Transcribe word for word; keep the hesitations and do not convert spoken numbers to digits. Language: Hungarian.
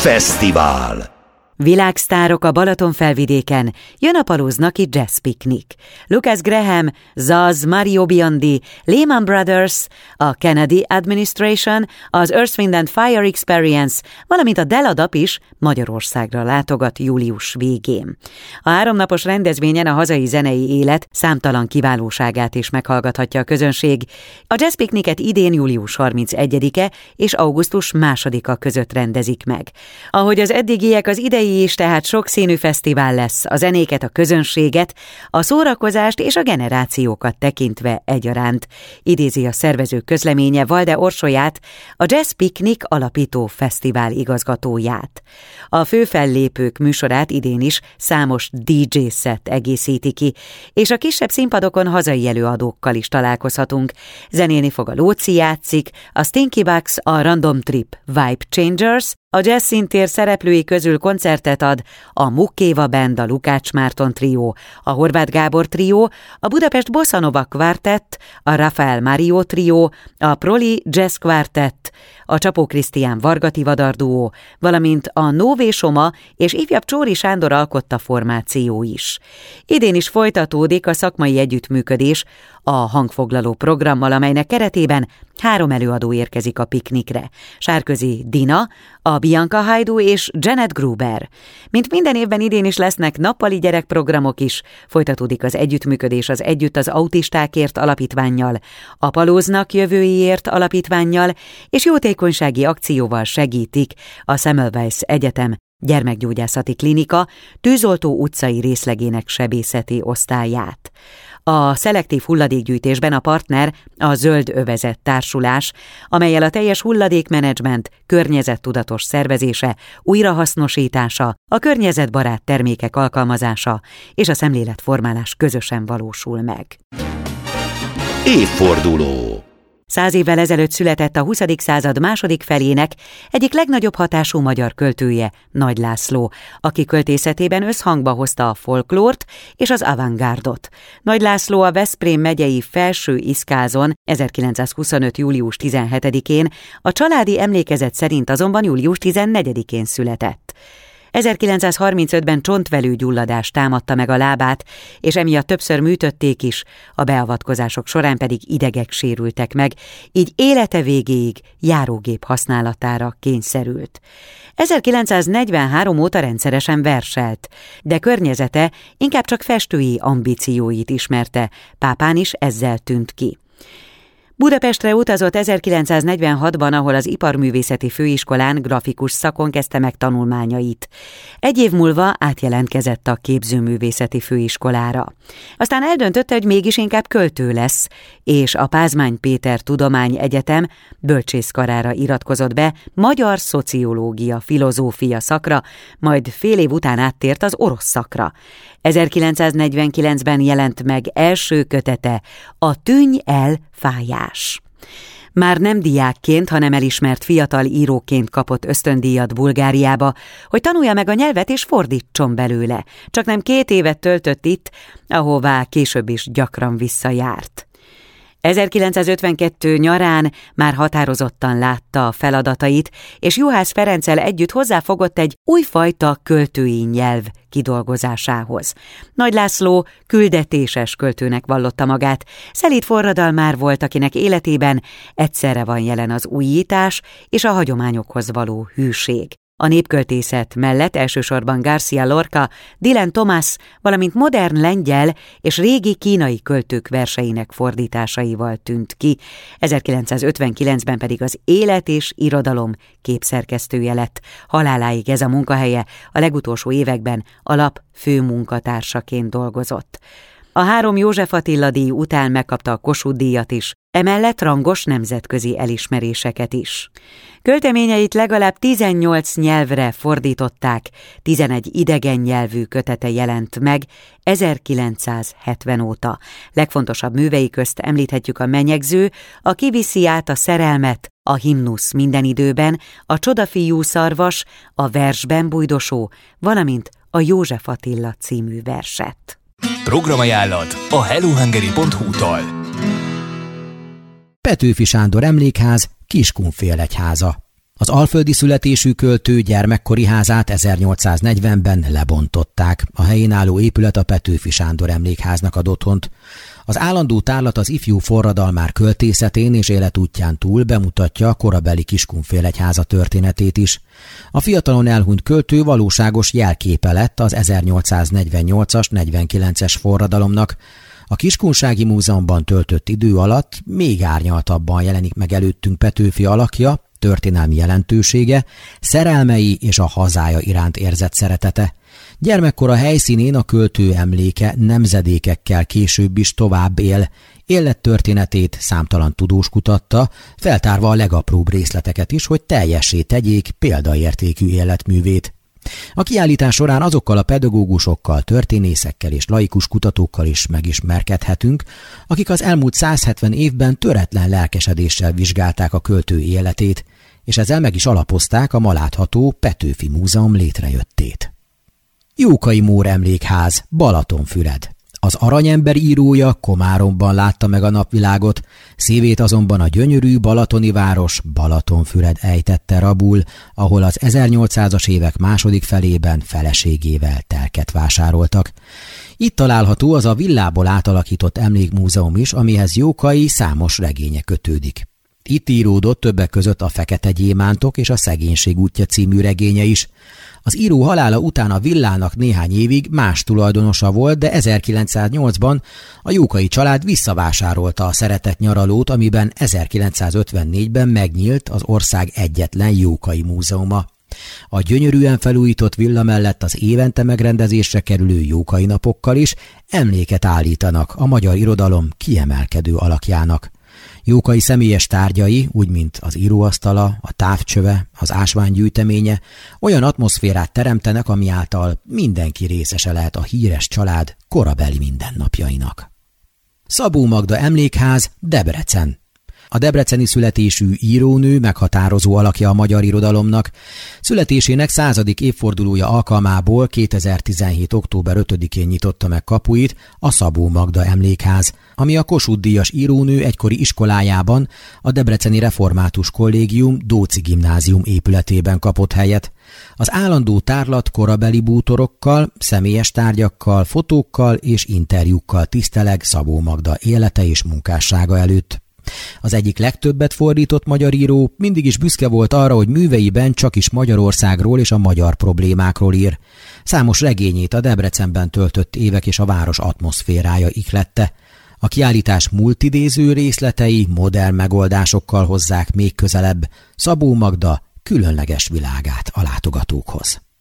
Fesztivál. Világsztárok a Balatonfelvidéken, jön a Palóznaki Jazz Picnic. Lucas Graham, Zaz, Mario Biondi, Lehman Brothers, a Kennedy Administration, az Earth, Wind and Fire Experience, valamint a Deladap is Magyarországra látogat július végén. A háromnapos rendezvényen a hazai zenei élet számtalan kiválóságát is meghallgathatja a közönség. A Jazz Picnicet idén július harmincegyedike és augusztus másodika között rendezik meg. Ahogy az eddigiek, az idei is tehát sokszínű fesztivál lesz, a zenéket, a közönséget, a szórakozást és a generációkat tekintve egyaránt, idézi a szervező közleménye Valde Orsolyát, a Jazz Picnic alapító fesztivál igazgatóját. A főfellépők műsorát idén is számos dé dzsé szett egészíti ki, és a kisebb színpadokon hazai előadókkal is találkozhatunk. Zenélni fog a Lóci játszik, a Stinky Bucks, a Random Trip Vibe Changers, a jazz színtér szereplői közül koncertet ad a Mukéva Band, a Lukács Márton trió, a Horváth Gábor trió, a Budapest Bossa Nova Quartett, a Rafael Mario trió, a Proli Jazz Quartett, a Csapó Krisztián Varga Tivadar duó, valamint a Nové Soma és ifjabb Csóri Sándor alkotta formáció is. Idén is folytatódik a szakmai együttműködés a hangfoglaló programmal, amelynek keretében három előadó érkezik a piknikre. Sárközi Dina, a Bianca Hajdu és Janet Gruber. Mint minden évben idén is lesznek nappali gyerekprogramok is, folytatódik az együttműködés az Együtt az autistákért alapítvánnyal, a Palóznak jövőjéért alapítvánnyal és jótékonysági akcióval segítik a Semmelweis Egyetem gyermekgyógyászati klinika Tűzoltó utcai részlegének sebészeti osztályát. A szelektív hulladékgyűjtésben a partner a Zöld Övezet Társulás, amellyel a teljes hulladékmenedzsment környezettudatos szervezése, újrahasznosítása, a környezetbarát termékek alkalmazása és a szemléletformálás közösen valósul meg. Évforduló. Száz évvel ezelőtt született a huszadik század második felének egyik legnagyobb hatású magyar költője, Nagy László, aki költészetében összhangba hozta a folklórt és az avantgárdot. Nagy László a Veszprém megyei Felső Iszkázon ezerkilencszázhuszonöt. július tizenhetedikén, a családi emlékezet szerint azonban július tizennegyedikén született. ezerkilencszázharmincötben csontvelőgyulladás támadta meg a lábát, és emiatt többször műtötték is, a beavatkozások során pedig idegek sérültek meg, így élete végéig járógép használatára kényszerült. ezerkilencszáznegyvenhárom óta rendszeresen verselt, de környezete inkább csak festői ambícióit ismerte, pápán is ezzel tűnt ki. Budapestre utazott ezerkilencszáznegyvenhatban, ahol az Iparművészeti Főiskolán grafikus szakon kezdte meg tanulmányait. Egy év múlva átjelentkezett a Képzőművészeti Főiskolára. Aztán eldöntötte, hogy mégis inkább költő lesz, és a Pázmány Péter Tudományegyetem bölcsészkarára iratkozott be magyar szociológia, filozófia szakra, majd fél év után áttért az orosz szakra. ezerkilencszáznegyvenkilencben jelent meg első kötete, a Tűnj el, fájás. Már nem diákként, hanem elismert fiatal íróként kapott ösztöndíjat Bulgáriába, hogy tanulja meg a nyelvet és fordítson belőle. Csak nem két évet töltött itt, ahová később is gyakran visszajárt. ezerkilencszázötvenkettő nyarán már határozottan látta a feladatait, és Juhász Ferenccel együtt hozzáfogott egy újfajta költői nyelv kidolgozásához. Nagy László küldetéses költőnek vallotta magát, szelíd forradalmár volt, akinek életében egyszerre van jelen az újítás és a hagyományokhoz való hűség. A népköltészet mellett elsősorban García Lorca, Dylan Thomas, valamint modern lengyel és régi kínai költők verseinek fordításaival tűnt ki. ezerkilencszázötvenkilencben pedig az Élet és Irodalom képszerkesztője lett. Haláláig ez a munkahelye, a legutolsó években a lap főmunkatársaként dolgozott. A három József Attila díj után megkapta a Kossuth díjat is, emellett rangos nemzetközi elismeréseket is. Költeményeit legalább tizennyolc nyelvre fordították, tizenegy idegen nyelvű kötete jelent meg ezerkilencszázhetven óta. Legfontosabb művei közt említhetjük a Menyegző, a Kiviszi át a szerelmet, a Himnusz minden időben, a Csodafiú szarvas, a Versben bújdosó, valamint a József Attila című verset. Programajánlat a hellohungary pont hu-tól. Petőfi Sándor Emlékház, Kiskunfélegyháza. Az alföldi születésű költő gyermekkori házát ezernyolcszáznegyvenben lebontották. A helyén álló épület a Petőfi Sándor Emlékháznak ad otthont. Az állandó tárlat az ifjú forradalmár költészetén és életútján túl bemutatja a korabeli Kiskunfélegyháza történetét is. A fiatalon elhunyt költő valóságos jelképe lett az ezernyolcszáznegyvennyolcas negyvenkilences forradalomnak. A Kiskunsági Múzeumban töltött idő alatt még árnyaltabban jelenik meg előttünk Petőfi alakja, történelmi jelentősége, szerelmei és a hazája iránt érzett szeretete. Gyermekkora helyszínén a költő emléke nemzedékekkel később is tovább él. Élettörténetét számtalan tudós kutatta, feltárva a legapróbb részleteket is, hogy teljessé tegyék példaértékű életművét. A kiállítás során azokkal a pedagógusokkal, történészekkel és laikus kutatókkal is megismerkedhetünk, akik az elmúlt százhetven évben töretlen lelkesedéssel vizsgálták a költő életét, és ezzel meg is alapozták a ma látható Petőfi Múzeum létrejöttét. Jókai Mór Emlékház, Balatonfüred. Az Aranyember írója Komáromban látta meg a napvilágot, szívét azonban a gyönyörű balatoni város Balatonfüred ejtette rabul, ahol az ezernyolcszázas évek második felében feleségével telket vásároltak. Itt található az a villából átalakított emlékmúzeum is, amihez Jókai számos regénye kötődik. Itt íródott többek között a Fekete gyémántok és a Szegénység útja című regénye is. Az író halála után a villának néhány évig más tulajdonosa volt, de ezerkilencszáznyolcban a Jókai család visszavásárolta a szeretett nyaralót, amiben ezerkilencszázötvennégyben megnyílt az ország egyetlen Jókai múzeuma. A gyönyörűen felújított villa mellett az évente megrendezésre kerülő Jókai napokkal is emléket állítanak a magyar irodalom kiemelkedő alakjának. Jókai személyes tárgyai, úgy mint az íróasztala, a távcsöve, az ásványgyűjteménye olyan atmoszférát teremtenek, ami által mindenki részese lehet a híres család korabeli mindennapjainak. Szabó Magda Emlékház, Debrecen. A debreceni születésű írónő meghatározó alakja a magyar irodalomnak. Születésének századik évfordulója alkalmából kétezer-tizenhét. október ötödikén nyitotta meg kapuit a Szabó Magda Emlékház, ami a Kossuth-díjas írónő egykori iskolájában, a Debreceni Református Kollégium Dóczy Gimnázium épületében kapott helyet. Az állandó tárlat korabeli bútorokkal, személyes tárgyakkal, fotókkal és interjúkkal tiszteleg Szabó Magda élete és munkássága előtt. Az egyik legtöbbet fordított magyar író mindig is büszke volt arra, hogy műveiben csak is Magyarországról és a magyar problémákról ír. Számos regényét a Debrecenben töltött évek és a város atmoszférája ihlette. A kiállítás multidéző részletei modern megoldásokkal hozzák még közelebb Szabó Magda különleges világát a látogatókhoz.